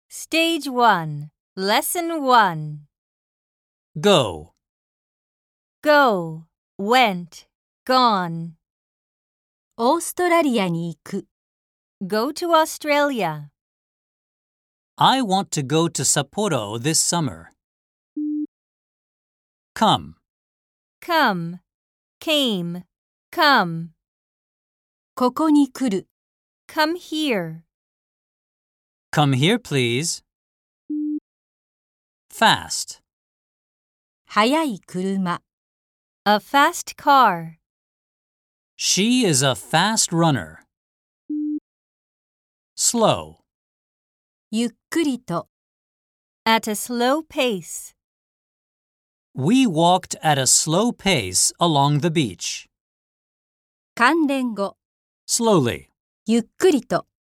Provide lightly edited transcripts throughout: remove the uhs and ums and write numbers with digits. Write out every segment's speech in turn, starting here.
Stage 1, Lesson 1. Go. Go, went, gone. オーストラリアに行く。 Go to Australia. I want to go to Sapporo this summer. Come. Come, came, come. ここに来る。 Come here. Come here, please. Fast. 速い車。 A fast car. She is a fast runner. Slow. ゆっくりと。 At a slow pace. We walked at a slow pace along the beach. 関連語。 Slowly. ゆっくりと。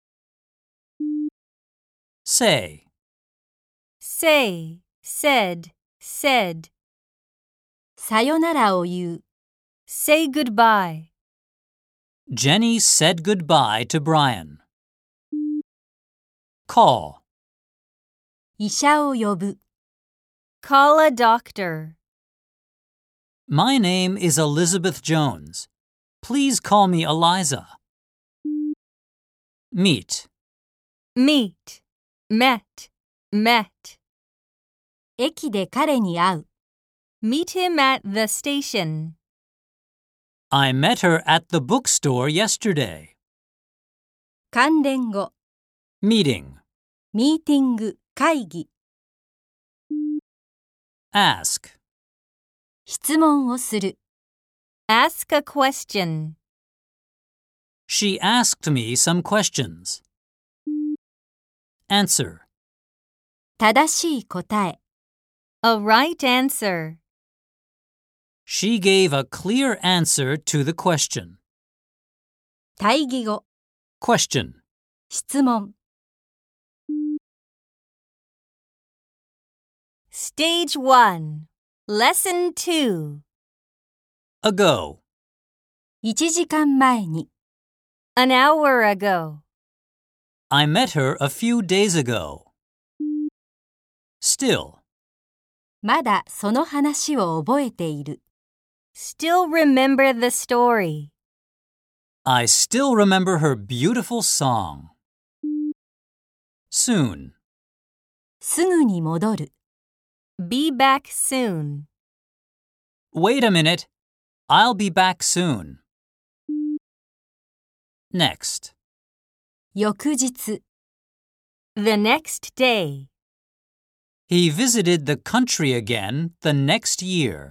Say. Say, said, said. さよならを言う。 Say goodbye. Jenny said goodbye to Brian. Call. 医者を呼ぶ。 Call a doctor. My name is Elizabeth Jones. Please call me Eliza. Meet. Meet, met, met. 駅で彼に会う。 Meet him at the station. I met her at the bookstore yesterday. 関連語。 Meeting. ミーティング、会議。 Ask. 質問をする。 Ask a question. She asked me some questions. Answer. 正しい答え。 A right answer. She gave a clear answer to the question. 対義語。 Question. 質問。 Stage 1, Lesson 2. Ago. 1時間前に。 An hour ago. I met her a few days ago. Still. まだその話を覚えている。 Still remember the story. I still remember her beautiful song. Soon. すぐに戻る。 Be back soon. Wait a minute. I'll be back soon. Next. 翌日。 The next day. He visited the country again the next year.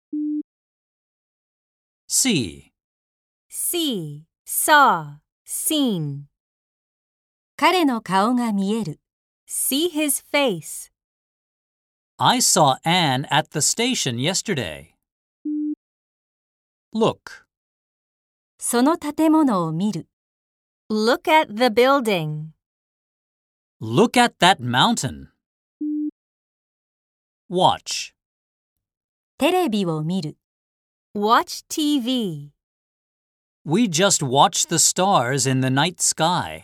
See. See, saw, seen. 彼の顔が見える。 See his face. I saw Anne at the station yesterday. Look. その建物を見る。 Look at the building. Look at that mountain. Watch. テレビを見る。 Watch TV. We just watched the stars in the night sky.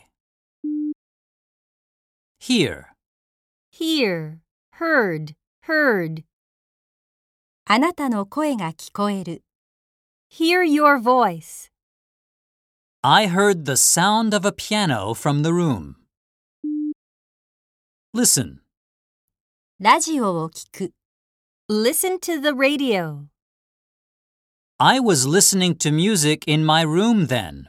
Hear. Hear, heard, heard. あなたの声が聞こえる。 Hear your voice. I heard the sound of a piano from the room. Listen. ラジオを聞く。 Listen to the radio. I was listening to music in my room then.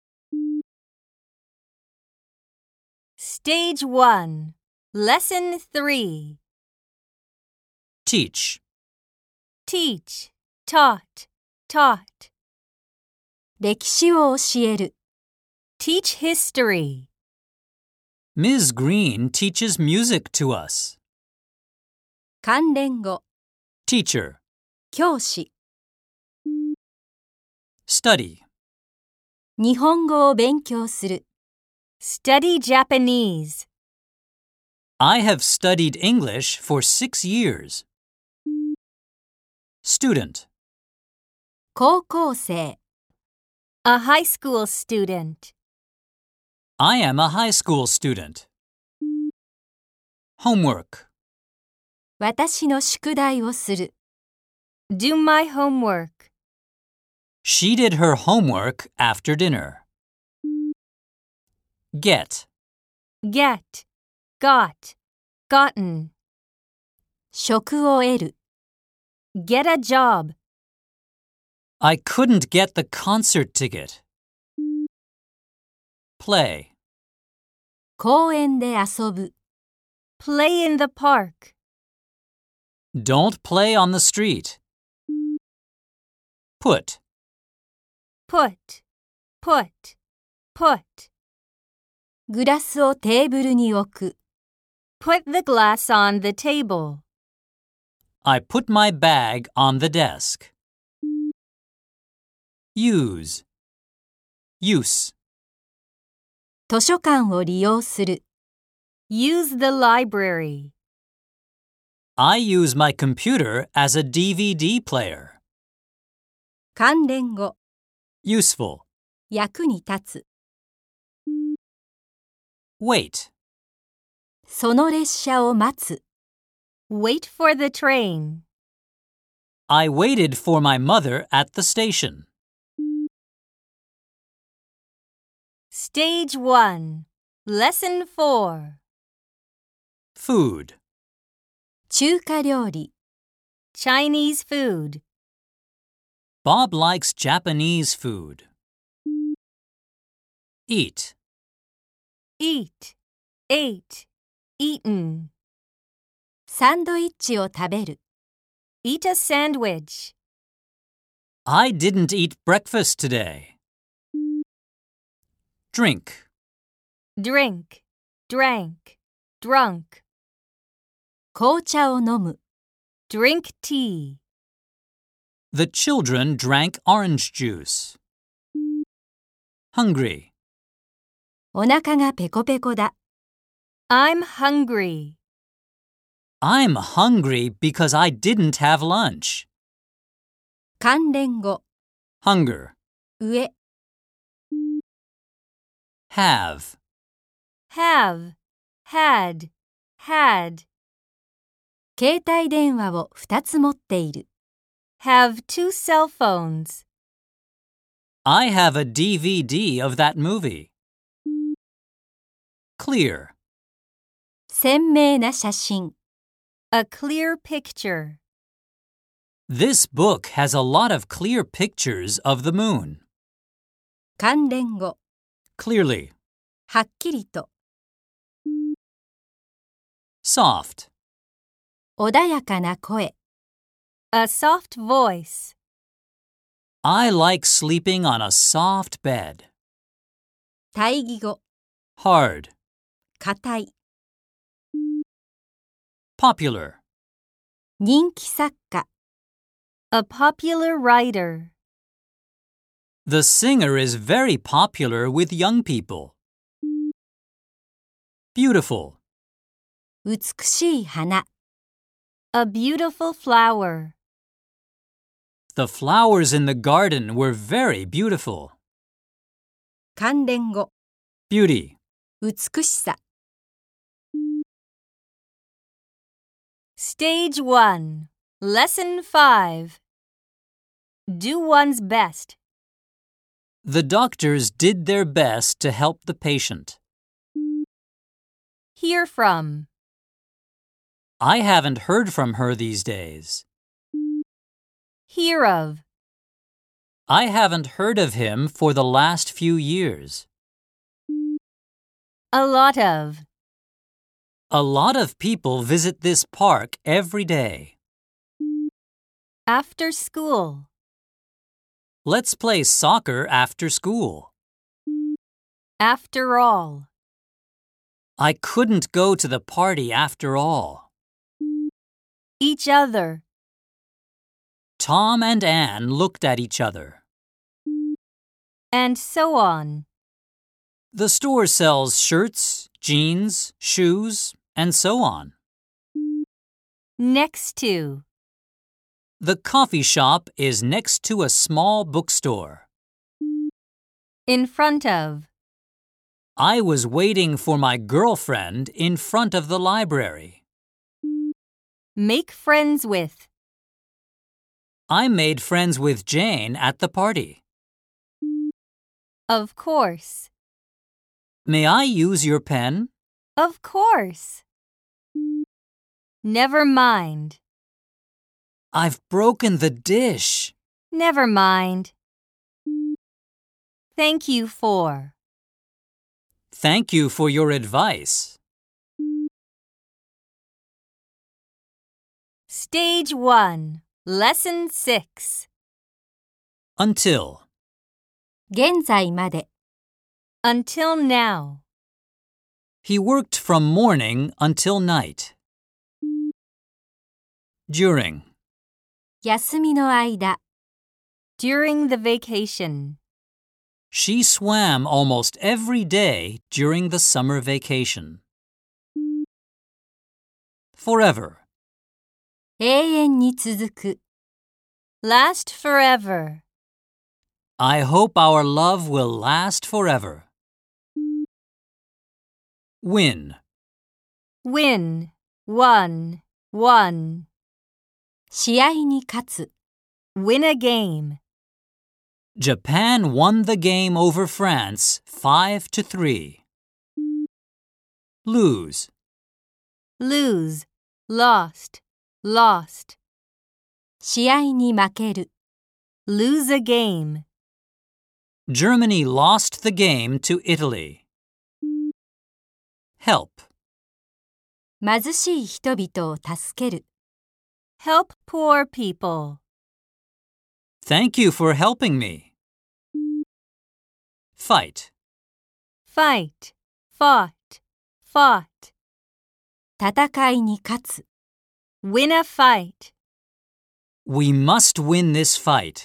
Stage 1, Lesson 3. Teach. Teach, taught, taught. 歴史を教える。 Teach history. Ms. Green teaches music to us. 関連語。 Teacher. 教師。 Study. 日本語を勉強する。 Study Japanese. I have studied English for 6 years. Student. 高校生。 A high school student. I am a high school student. Homework. 私の宿題をする。 Do my homework. She did her homework after dinner. Get. Get. Got. Gotten. 職を得る。 Get a job. I couldn't get the concert ticket. Play. 公園で遊ぶ。 Play in the park. Don't play on the street. Put. Put. Put. Put. グラスをテーブルに置く。 Put the glass on the table. I put my bag on the desk. Use. Use. 図書館を利用する。 Use the library. I use my computer as a DVD player. 関連語。 Useful. 役に立つ。 Wait. その列車を待つ。 Wait for the train. I waited for my mother at the station. Stage 1. Lesson 4. Food. 中華料理。 Chinese food. Bob likes Japanese food. Eat. Eat. Ate. Eaten. サンドイッチを食べる。 Eat a sandwich. I didn't eat breakfast today. Drink. Drink. Drank. Drunk. 紅茶を飲む。 Drink tea. The children drank orange juice. Hungry. お腹がペコペコだ。 I'm hungry. I'm hungry because I didn't have lunch. 関連語。 Hunger. 上。 Have. Have. Had. Had. 携帯電話を2つ持っている。 Have 2 cell phones. I have a DVD of that movie. Clear. 鮮明な写真。 A clear picture. This book has a lot of clear pictures of the moon. 関連語。 Clearly. はっきりと。 Soft. 穏やかな声。 A soft voice. I like sleeping on a soft bed. 対義語。 Hard. 硬い。 Popular. 人気作家。 A popular writer. The singer is very popular with young people. Beautiful. 美しい花。 A beautiful flower. The flowers in the garden were very beautiful. 関連語。 Beauty. 美しさ。 Stage 1. Lesson 5. Do one's best. The doctors did their best to help the patient. Hear from. I haven't heard from her these days. Hear of. I haven't heard of him for the last few years. A lot of. A lot of people visit this park every day. After school. Let's play soccer after school. After all. I couldn't go to the party after all. Each other. Tom and Anne looked at each other. And so on. The store sells shirts, jeans, shoes, and so on. Next to. The coffee shop is next to a small bookstore. In front of. I was waiting for my girlfriend in front of the library. Make friends with. I made friends with Jane at the party. Of course. May I use your pen? Of course. Never mind. I've broken the dish. Never mind. Thank you for. Thank you for your advice. Stage 1, Lesson 6. Until. 現在まで。 Until now. He worked from morning until night. During. 休みの間。 During the vacation. She swam almost every day during the summer vacation. Forever. 永遠に続く。 Last forever. I hope our love will last forever. Win. Win. Won. Won. 試合に勝つ。 Win a game. Japan won the game over France 5-3. Lose. Lose. Lost. Lost. 試合に負ける。 Lose a game. Germany lost the game to Italy. Help. 貧しい人々を助ける。 Help poor people. Thank you for helping me. Fight. Fight. Fought. Fought. 戦いに勝つ。 Win a fight. We must win this fight.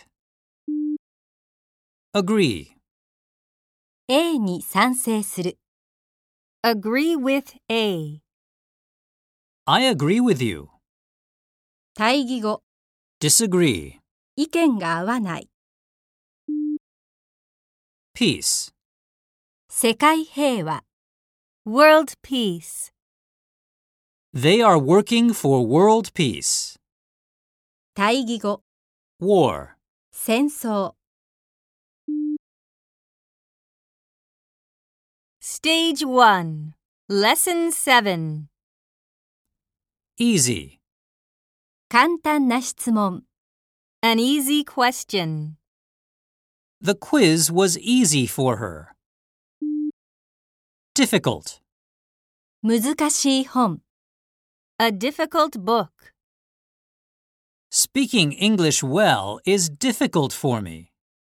Agree. A に賛成する。 Agree with A. I agree with you. 対義語。 Disagree. 意見が合わない。 Peace. 世界平和。 World peace. They are working for world peace. 対義語。 War. 戦争。 Stage 1, Lesson 7. Easy. 簡単な質問。 An easy question. The quiz was easy for her. Difficult. 難しい本。 A difficult book. Speaking English well is difficult for me.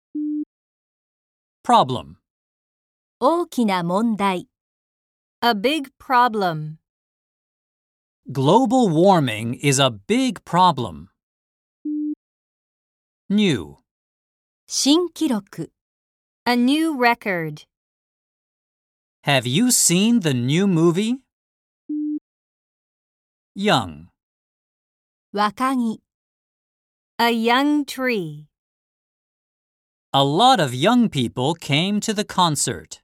Problem. 大きな問題。 A big problem. Global warming is a big problem. New. 新記録。 A new record. Have you seen the new movie? Young. 若木。 A young tree. A lot of young people came to the concert.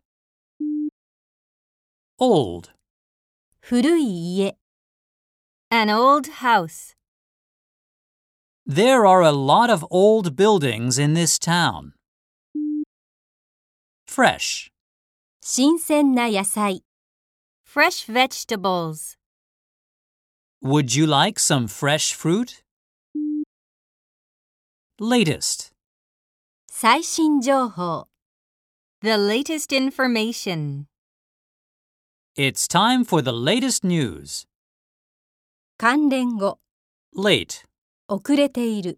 Old. 古い家。 An old house. There are a lot of old buildings in this town. Fresh. 新鮮な野菜。 Fresh vegetables. Would you like some fresh fruit? Latest. 最新情報。 The latest information. It's time for the latest news. 関連語。 Late. 遅れている。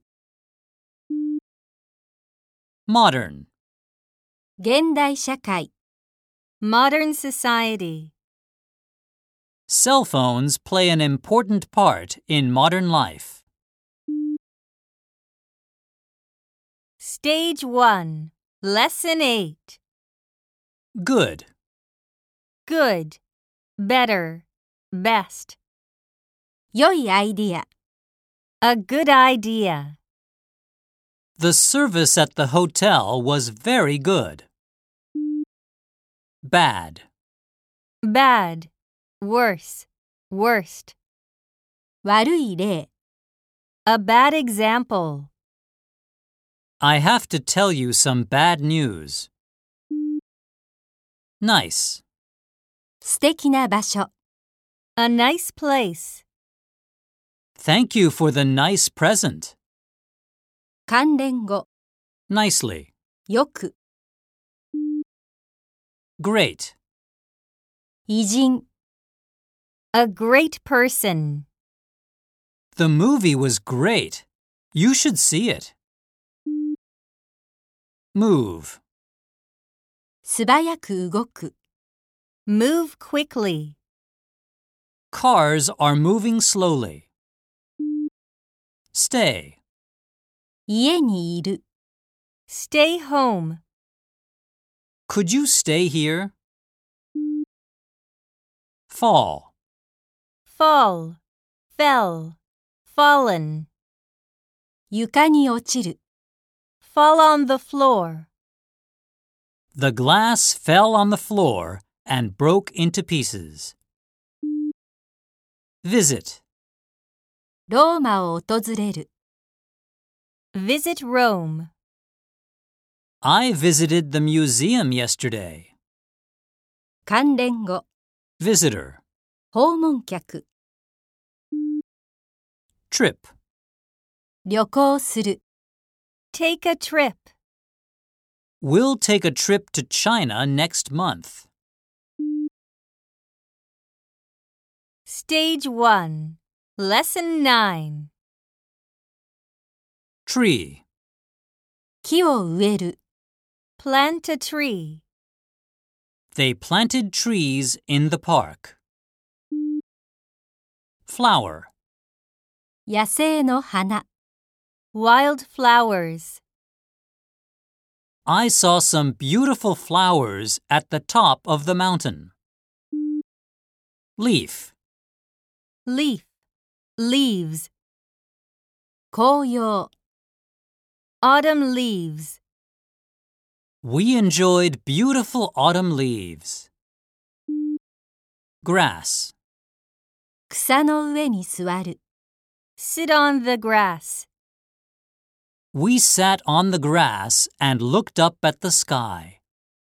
Modern. 現代社会。 Modern society. Cell phones play an important part in modern life. Stage 1, Lesson 8. Good. Good. Better. Best. 良いアイディア。 A good idea. The service at the hotel was very good. Bad. Bad. Worse. Worst. 悪い例。 A bad example. I have to tell you some bad news. Nice. 素敵な場所。 A nice place. Thank you for the nice present. 関連語。 Nicely. よく。 Great. 偉人。 A great person. The movie was great. You should see it. Move. 素早く動く。 Move quickly. Cars are moving slowly. Stay. 家にいる。 Stay home. Could you stay here? Fall. Fall. Fell. Fallen. 床に落ちる。 Fall on the floor. The glass fell on the floor and broke into pieces. Visit. ローマを訪れる。 Visit Rome. I visited the museum yesterday. 関連語。 Visitor. 訪問客。 Trip. 旅行する。 Take a trip. We'll take a trip to China next month. Stage 1. Lesson 9. Tree. 木を植える。 Plant a tree. They planted trees in the park. Flower. 野生の花。 Wild flowers. I saw some beautiful flowers at the top of the mountain. Leaf. Leaf. Leaves. 紅葉。 Autumn leaves. We enjoyed beautiful autumn leaves. Grass. 草の上に座る。 Sit on the grass. We sat on the grass and looked up at the sky.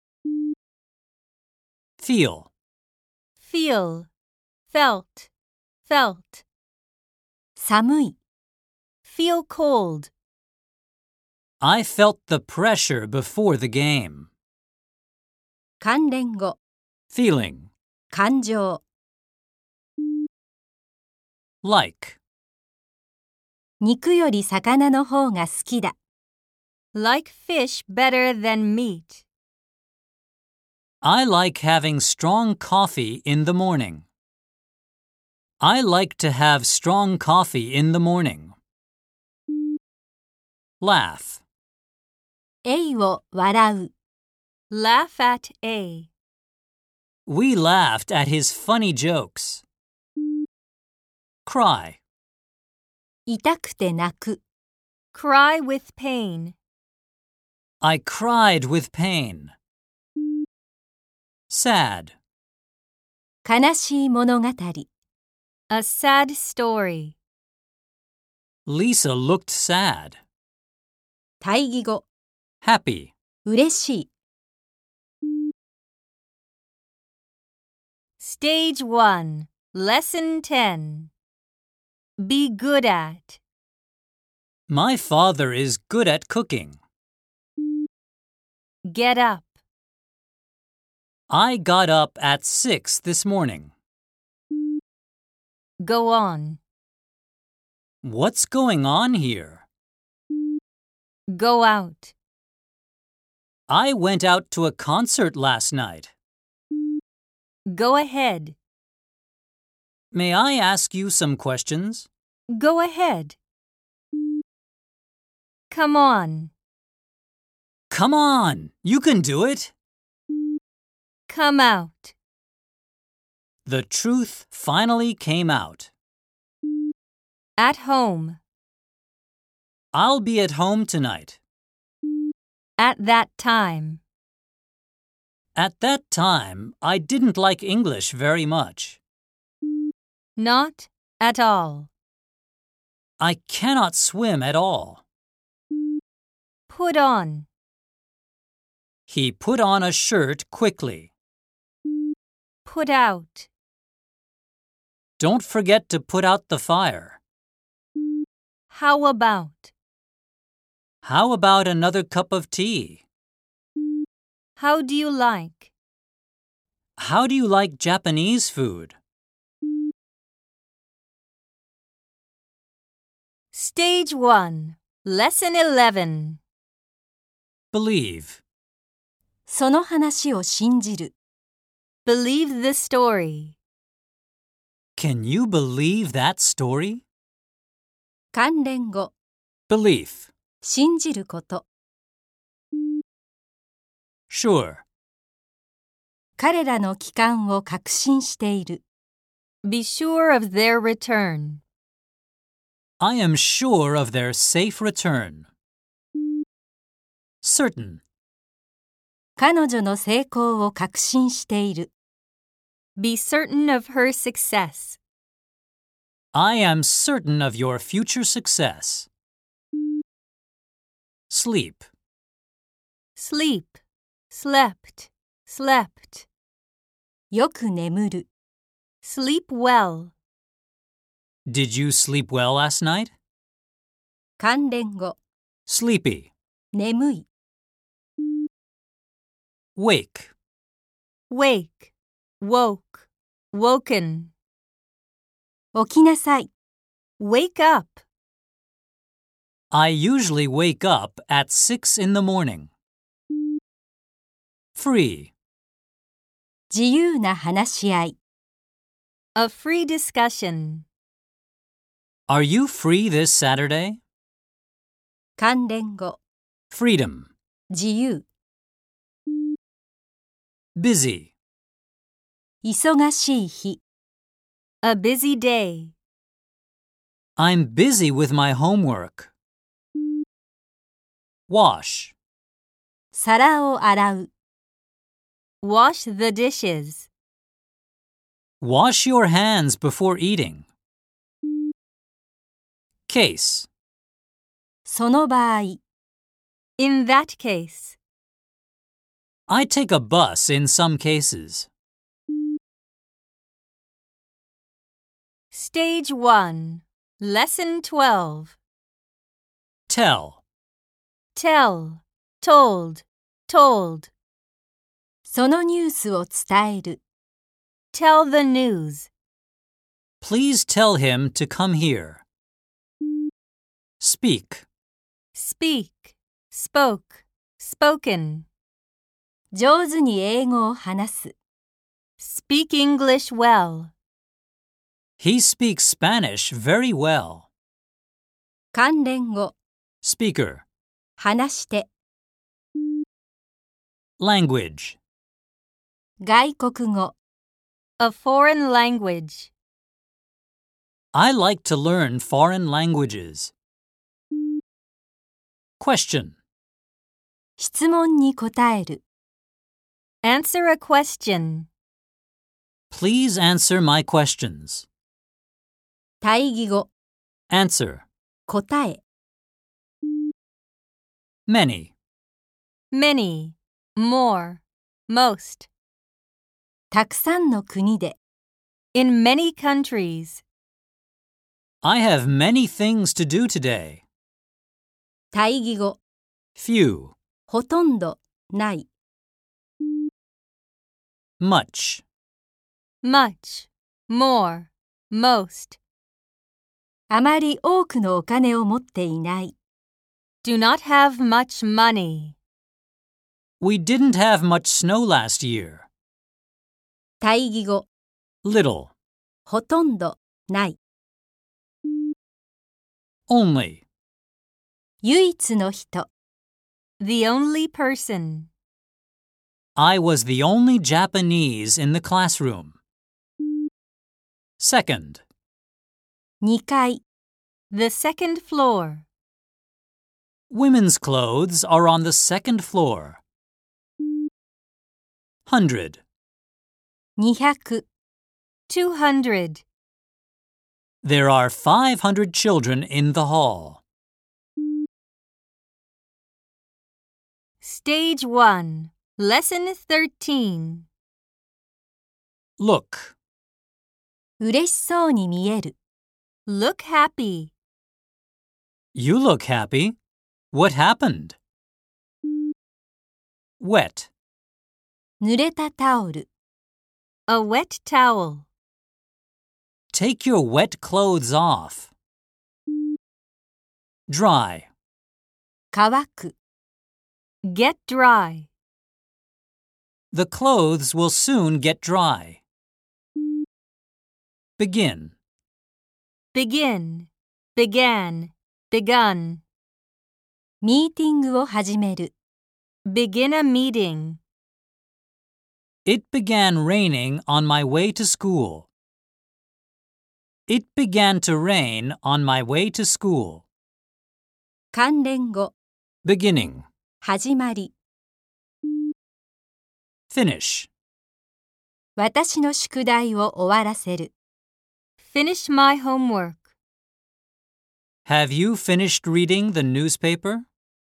Feel. Feel. Felt. Felt. 寒い。 Feel cold. I felt the pressure before the game. 関連語。 Feeling. 感情。 Like. 肉より魚の方が好きだ。 Like fish better than meat. I like having strong coffee in the morning. I like to have strong coffee in the morning. Laugh. A を笑う。 Laugh at A. We laughed at his funny jokes. Cry. 痛くて泣く。 Cry with pain. I cried with pain. Sad. 悲しい物語。 A sad story. Lisa looked sad. 対義語。 Happy. 嬉しい。 Stage 1. Lesson 10. Be good at. My father is good at cooking. Get up. I got up at 6 this morning. Go on. What's going on here? Go out. I went out to a concert last night. Go ahead. May I ask you some questions? Go ahead. Come on. Come on, you can do it. Come out. The truth finally came out. At home. I'll be at home tonight. At that time. At that time, I didn't like English very much. Not at all. I cannot swim at all. Put on. He put on a shirt quickly. Put out. Don't forget to put out the fire. How about? How about another cup of tea? How do you like? How do you like Japanese food? Stage 1, Lesson 11. Believe. その話を信じる。 Believe the story. Can you believe that story? 関連語、 Belief. 信じること。 Sure. 彼らの帰還を確信している。 Be sure of their return. I am sure of their safe return. Certain. 彼女の成功を確信している。 Be certain of her success. I am certain of your future success. Sleep. Sleep. Slept. Slept. よく眠る。 Sleep well. Did you sleep well last night? 関連語、 Sleepy. 眠い。 Wake. Wake. Woke. Woken. 起きなさい。 Wake up. I usually wake up at 6 in the morning. Free. 自由な話し合い。 A free discussion. Are you free this Saturday? 関連語、 Freedom. 自由。 Busy. 忙しい日。 A busy day. I'm busy with my homework. Wash. 皿を洗う。 Wash the dishes. Wash your hands before eating. Case. その場合。 In that case. I take a bus in some cases. Stage 1, Lesson 12. Tell. Tell. Told. Told. そのニュースを伝える。 Tell the news. Please tell him to come here. Speak. Speak. Spoke. Spoken. 上手に英語を話す。 Speak English well. He speaks Spanish very well. 関連語、 Speaker. 話して。 Language. 外国語、 A foreign language. I like to learn foreign languages. Question. 質問に答える。 Answer a question. Please answer my questions. 対義語、 Answer. 答え。 Many. Many. More. Most. たくさんの国で。 In many countries. I have many things to do today. 対義語、 Few. ほとんど、ない。 Much. Much. More. Most. あまり多くのお金を持っていない。 Do not have much money. We didn't have much snow last year. 対義語、 Little. ほとんど、ない。 Only. 唯一の人。 The only person. I was the only Japanese in the classroom. Second. 2階。 The second floor. Women's clothes are on the second floor. 100. 200。 200. There are 500 children in the hall. Stage 1, Lesson 13. Look. 嬉しそうに見える。 Look happy. You look happy. What happened? Wet. 濡れたタオル。 A wet towel. Take your wet clothes off. Dry. 乾く。 Get dry. The clothes will soon get dry. Begin. Begin. Began. Begun. ミーティングを始める。 Begin a meeting. It began raining on my way to school. It began to rain on my way to school. 関連語。 Beginning. 始まり。 Finish. 私の宿題を終わらせる。 Finish my homework. Have you finished reading the newspaper?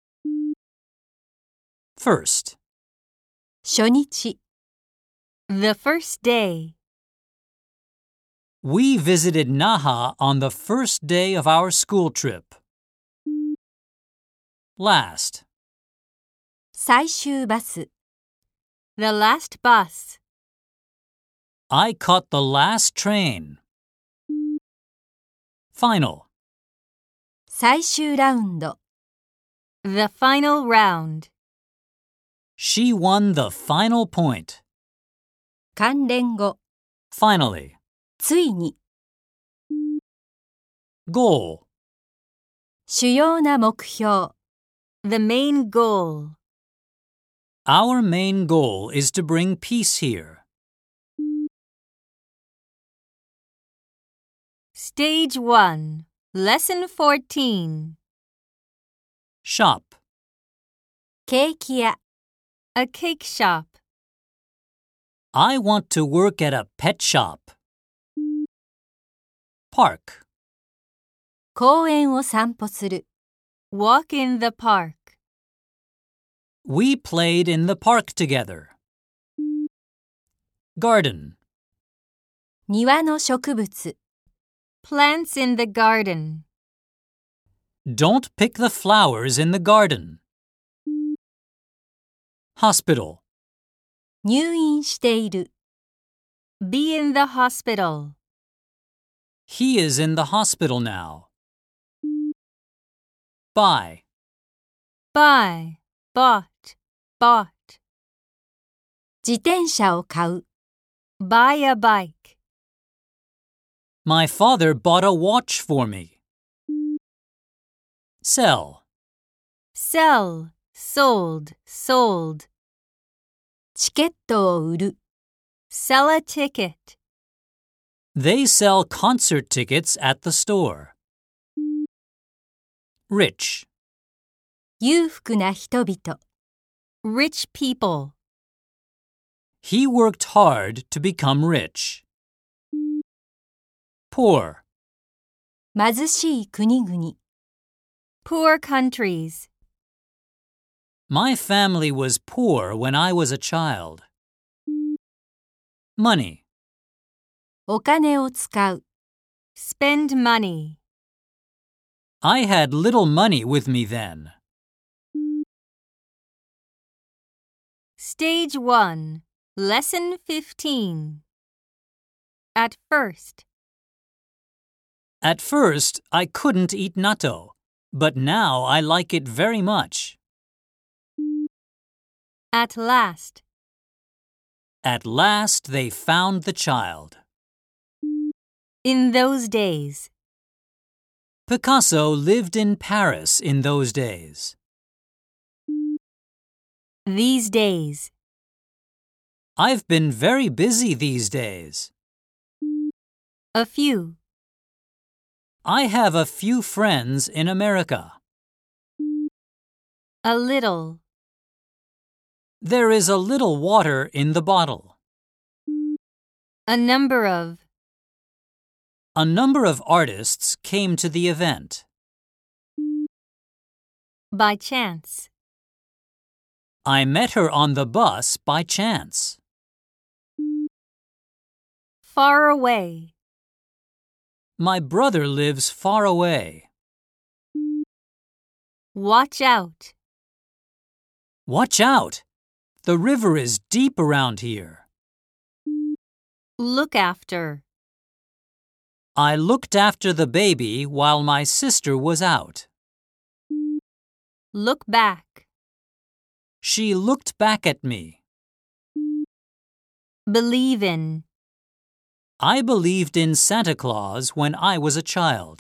First. 初日。 The first day. We visited Naha on the first day of our school trip. Last. 最終バス。 The last bus. I caught the last train. Final. 最終ラウンド。 The final round. She won the final point. 関連語。 Finally. ついに。 Goal. 主要な目標。 The main goal. Our main goal is to bring peace here. Stage 1, Lesson 14. Shop. ケーキ屋。 A cake shop. I want to work at a pet shop. Park. 公園を散歩する。 Walk in the park. We played in the park together. Garden. 庭の植物。 Plants in the garden. Don't pick the flowers in the garden. Hospital. 入院している。 Be in the hospital. He is in the hospital now. Buy. Buy. Bought. Bought. 自転車を買う。 Buy a bike. My father bought a watch for me. Sell. Sell. Sold. Sold. チケットを売る。 Sell a ticket. They sell concert tickets at the store. Rich. 裕福な人々。 Rich people. He worked hard to become rich. Poor. 貧しい国々。 Poor countries. My family was poor when I was a child. Money. お金を使う。 Spend money. I had little money with me then. Stage 1, Lesson 15. At first. At first, I couldn't eat natto, but now I like it very much. At last. At last, they found the child. In those days. Picasso lived in Paris in those days. These days. I've been very busy these days. A few. I have a few friends in America. A little. There is a little water in the bottle. A number of. A number of artists came to the event. By chance. I met her on the bus by chance. Far away. My brother lives far away. Watch out. Watch out! The river is deep around here. Look after. I looked after the baby while my sister was out. Look back. She looked back at me. Believe in. I believed in Santa Claus when I was a child.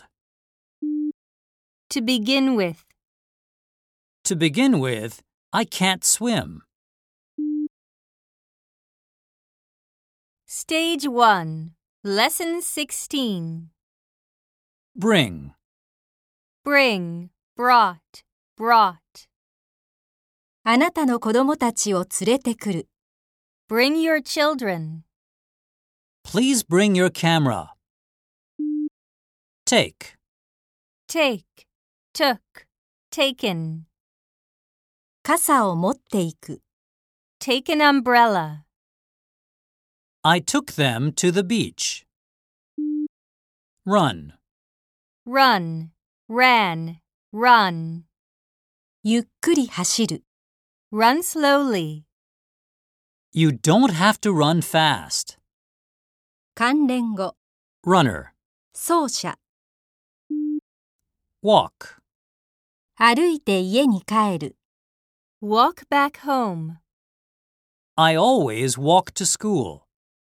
To begin with. To begin with, I can't swim. Stage 1, Lesson 16. Bring. Bring, brought, brought. あなたの子供たちを連れてくる。 Bring your children. Please bring your camera. Take. Take, took, taken. 傘を持っていく。 Take an umbrella. I took them to the beach. Run. Run, ran, run. ゆっくり走る。 Run slowly. You don't have to run fast. 関連語。 Runner. 走者。 Walk. 歩いて家に帰る。 Walk back home. I always walk to school.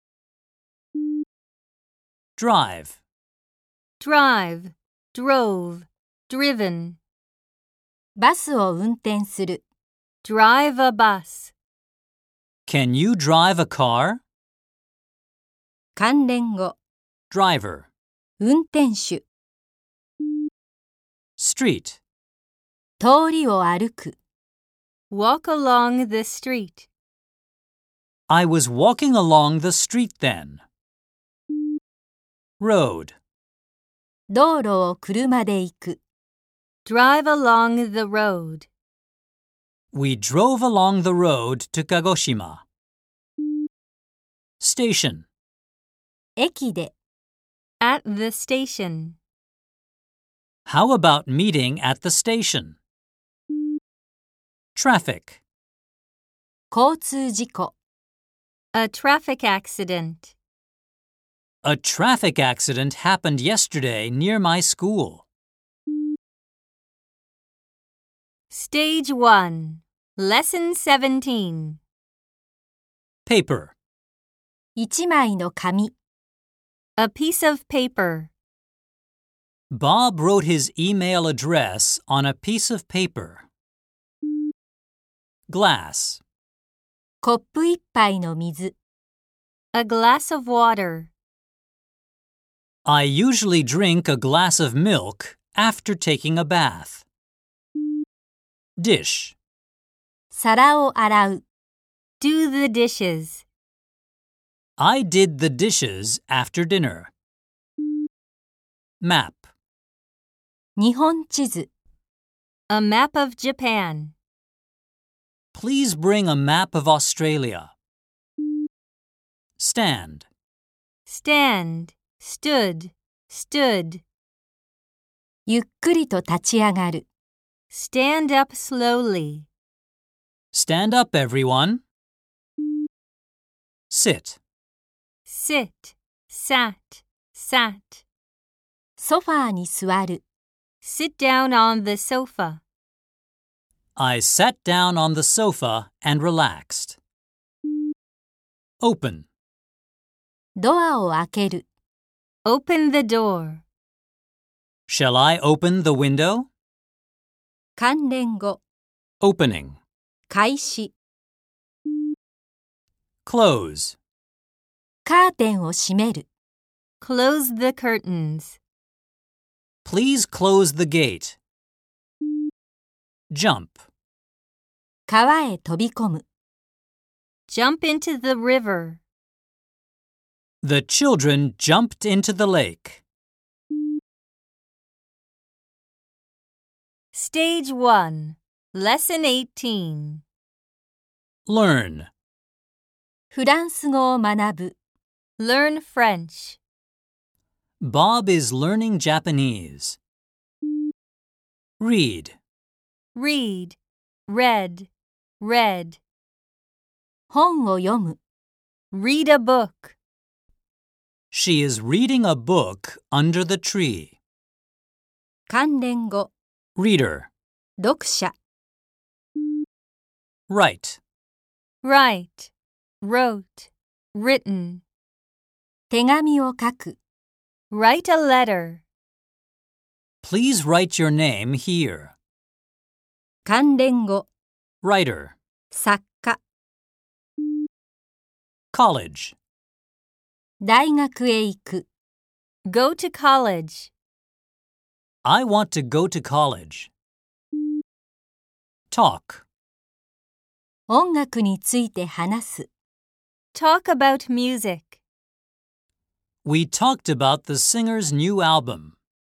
Drive. Drive, drove, driven. バスを運転する。 Drive a bus. Can you drive a car? 関連語。 Driver. 運転手。 Street. 通りを歩く。 Walk along the street. I was walking along the street then. Road. 道路を車で行く。 Drive along the road. We drove along the road to Kagoshima. Station. 駅で。 At the station. How about meeting at the station? Traffic. 交通事故。 A traffic accident. A traffic accident happened yesterday near my school. Stage 1, Lesson 17. Paper. 一枚の紙。 A piece of paper. Bob wrote his email address on a piece of paper. Glass. コップ一杯の水。 A glass of water. I usually drink a glass of milk after taking a bath. Dish. 皿を洗う。 Do the dishes. I did the dishes after dinner. Map. 日本地図。 A map of Japan. Please bring a map of Australia. Stand. Stand, stood, stood. ゆっくりと立ち上がる。 Stand up slowly. Stand up, everyone. Sit. Sit, sat, sat. ソファーに座る。 Sit down on the sofa. I sat down on the sofa and relaxed. Open. ドアを開ける。 Open the door. Shall I open the window? 関連語。 Opening. 開始。 Close. カーテンを閉める。 Close the curtains. Please close the gate. Jump. 川へ飛び込む。 Jump into the river. The children jumped into the lake. Stage 1, Lesson 18. Learn. フランス語を学ぶ。 Learn French. Bob is learning Japanese. Read. Read, read, read. 本を読む。 Read a book. She is reading a book under the tree. 関連語。 Reader. 読者。 Write. Write, wrote, written. 手紙を書く。 Write a letter. Please write your name here. 関連語。 Writer. 作家。 College. 大学へ行く。 Go to college. I want to go to college. Talk. 音楽について話す。 Talk about music. We talked about the singer's new album.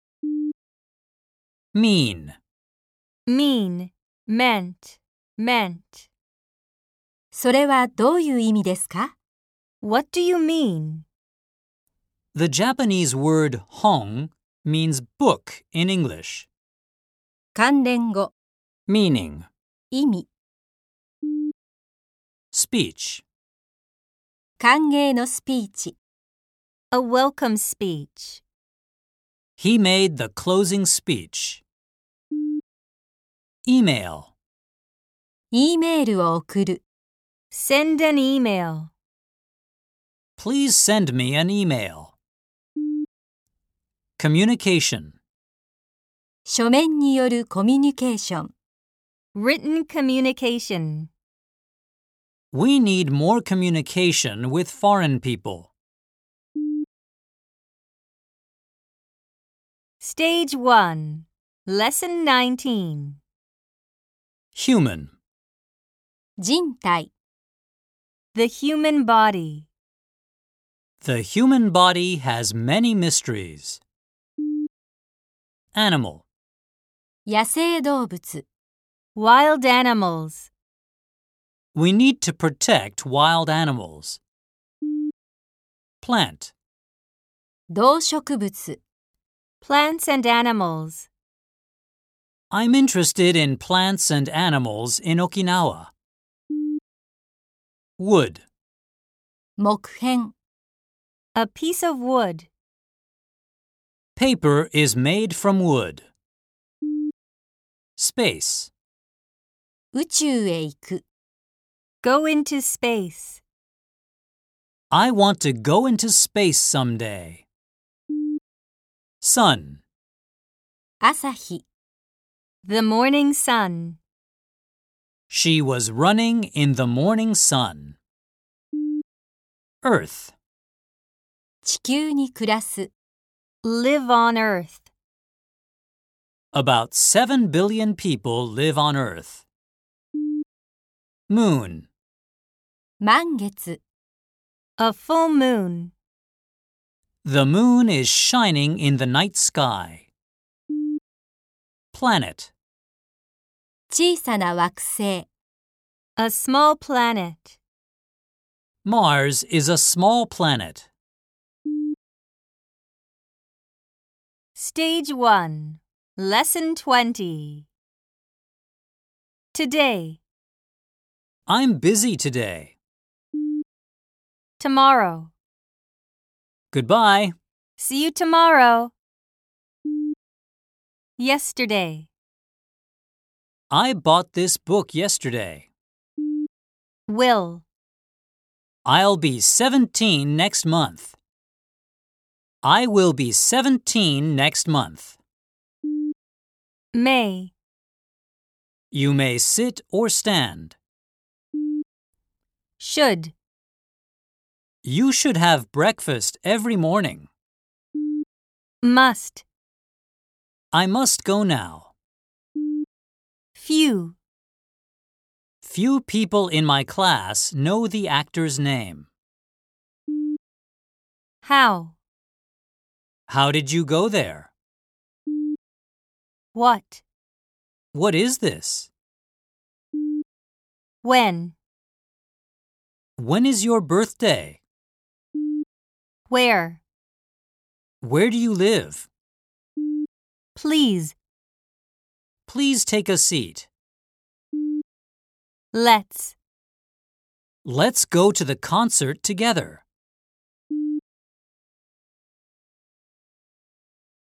Mean. Mean, meant, meant. それはどういう意味ですか？ What do you mean? The Japanese word hong means book in English. 関連語。 Meaning. 意味。 Speech. 歓迎のスピーチ。 A welcome speech. He made the closing speech. Email. E メールを送る。 Send an email. Please send me an email. Communication. 書面によるコミュニケーション。 Written communication. We need more communication with foreign people. Stage 1, Lesson 19. Human. 人体。 The human body. The human body has many mysteries. Animal. 野生動物。 Wild animals. We need to protect wild animals. Plant. 動植物。 Plants and animals. I'm interested in plants and animals in Okinawa. Wood. 木片。 A piece of wood. Paper is made from wood. Space. 宇宙へ行く。 Go into space. I want to go into space someday. Sun. 朝日。 The morning sun. She was running in the morning sun. Earth. 地球に暮らす。 Live on earth. About 7 billion people live on Earth. Moon. 満月。 A full moon. The moon is shining in the night sky. Planet. 小さな惑星。 A small planet. Mars is a small planet. Stage 1, Lesson 20. Today, I'm busy today. tomorrow. Goodbye. See you tomorrow. Yesterday, I bought this book yesterday. will. I'll be 17 next month. I will be 17 next month. May. You may sit or stand. Should. You should have breakfast every morning. Must. I must go now. Few. Few people in my class know the actor's name. How. How did you go there? What. What is this? When? When is your birthday? Where? Where do you live? Please. Please take a seat. Let's. Let's go to the concert together.